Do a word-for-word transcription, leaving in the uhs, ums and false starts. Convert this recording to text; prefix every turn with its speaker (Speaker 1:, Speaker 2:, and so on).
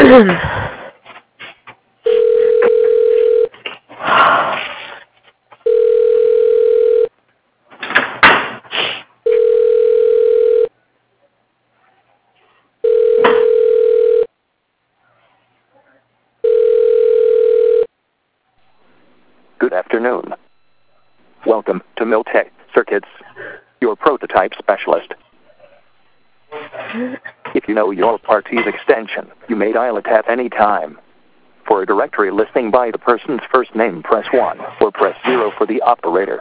Speaker 1: Good afternoon. Welcome to Miltech Circuits, your prototype specialist. If you know your party's extension, you may dial it at any time. For a directory listing by the person's first name, press one, or press zero for the operator.